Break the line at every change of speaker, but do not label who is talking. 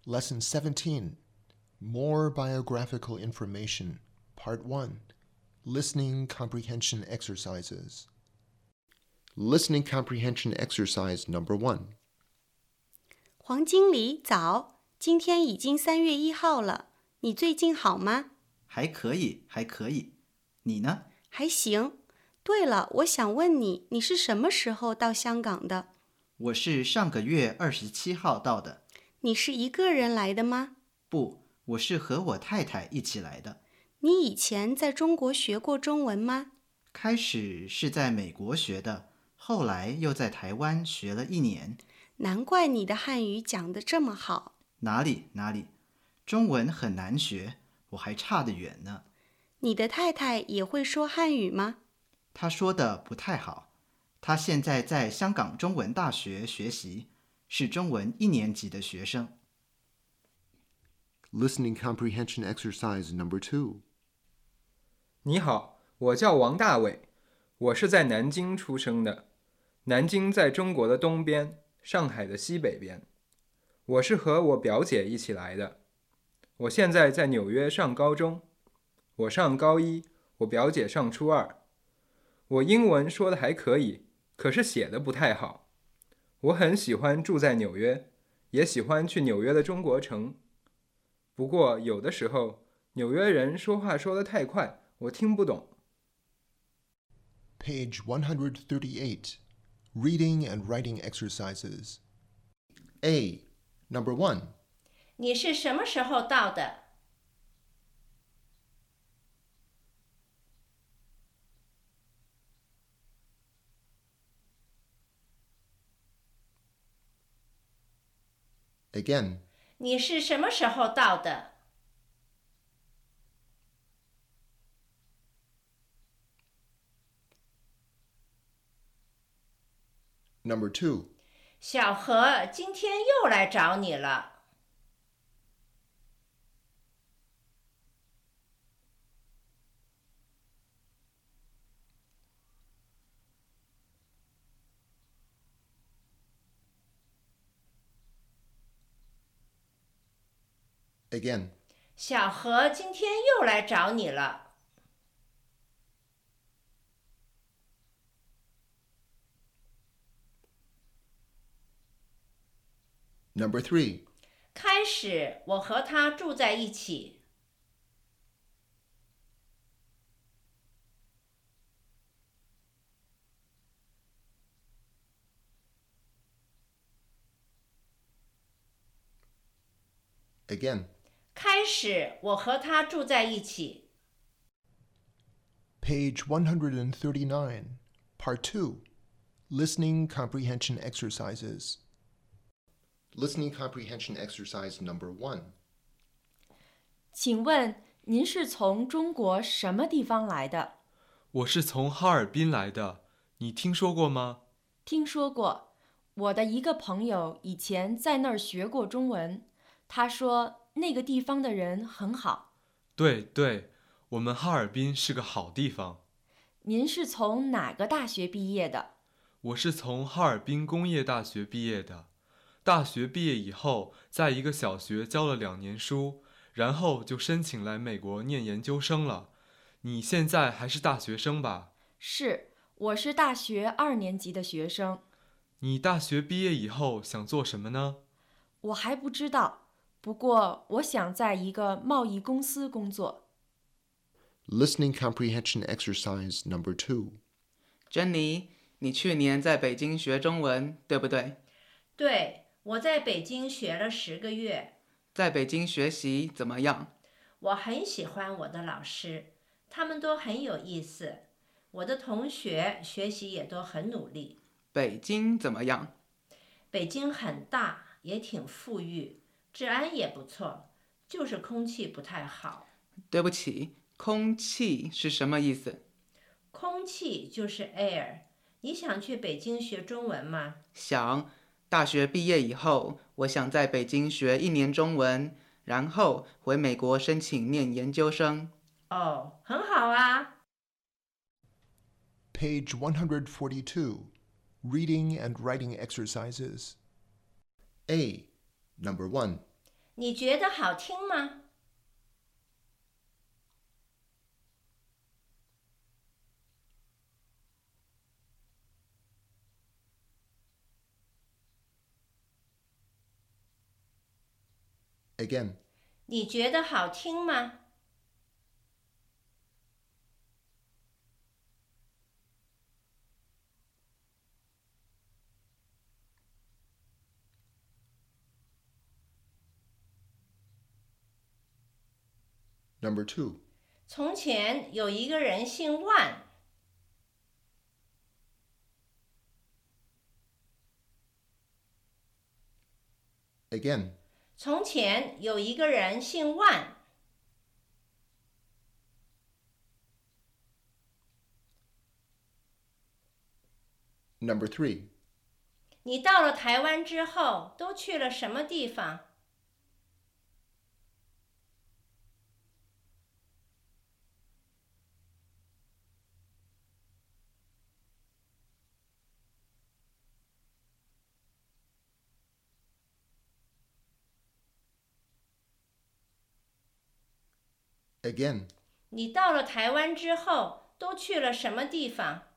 Lesson 17, More Biographical Information, Part 1, Listening Comprehension Exercises. Listening Comprehension Exercise Number 1.
黄经理，早！今天已经3月1号了，你最近好吗？
还可以，还可以。你呢？
还行。对了，我想问你，你是什么时候到香港的？
我是上个月27号到的。
你是一个人来的吗？
不，我是和我太太一起来的。
你以前在中国学过中文吗？
开始是在美国学的，后来又在台湾学了1年。
难怪你的汉语讲得这么好。
哪里，中文很难学，我还差得远呢。
你的太太也会说汉语吗？
她说的不太好。她现在在香港中文大学学习，是中文1年级的学生。
Listening Comprehension Exercise Number 2.
你好，我叫王大伟，我是在南京出生的。南京在中国的东边，上海的西北边。我是和我表姐一起来的。我现在在纽约上高中，我上高1，我表姐上初2。我英文说的还可以，可是写的不太好。我很喜欢住在纽约，也喜欢去纽约的中国城。不过有的时候，纽约人说话说得太快，我听不懂。
Page 138, Reading and Writing Exercises. A. Number 1.
你是什么时候到的？
Again.
你是什么时候到的？
Number 2.
小何今天又来找你了。
Again.
小何今天又来找你了。
Number 3.
开始我和他住在一起。
Again.
开始我和他住在一起。
Page 139, Part 2, Listening Comprehension Exercises. Listening Comprehension Exercise Number 1.
请问您是从中国什么地方来的？
我是从哈尔滨来的，你听说过吗？
听说过，我的一个朋友以前在那儿学过中文，他说那个地方的人很好。
对，我们哈尔滨是个好地方。
您是从哪个大学毕业的？
我是从哈尔滨工业大学毕业的。大学毕业以后，在一个小学教了2年书，然后就申请来美国念研究生了。你现在还是大学生吧？
是，我是大学2年级的学生。
你大学毕业以后想做什么呢？
我还不知道，不过我想在一个贸易公司工作。
Listening Comprehension Exercise Number 2.
珍妮，你去年在北京学中文，对不对？
对，我在北京学了10个月。
在北京学习怎么样？
我很喜欢我的老师，他们都很有意思。我的同学学习也都很努力。
北京怎么样？
北京很大，也挺富裕，治安也不错，就是空气不太好。
对不起，空气是什么意思？
空气就是 air。你想去北京学中文吗？
想。大学毕业以后，我想在北京学1年中文，然后回美国申请念研究生。
哦，很好啊。
Page 142, Reading and Writing Exercises. A. Number 1.
你觉得好听吗？
Again.
你觉得好听吗？
Number 2.
从前有一个人姓万。
Again.
从前有一个人姓万。
Number 3.
你到了台湾之后都去了什么地方？
Again.
你到了台湾之后都去了什么地方？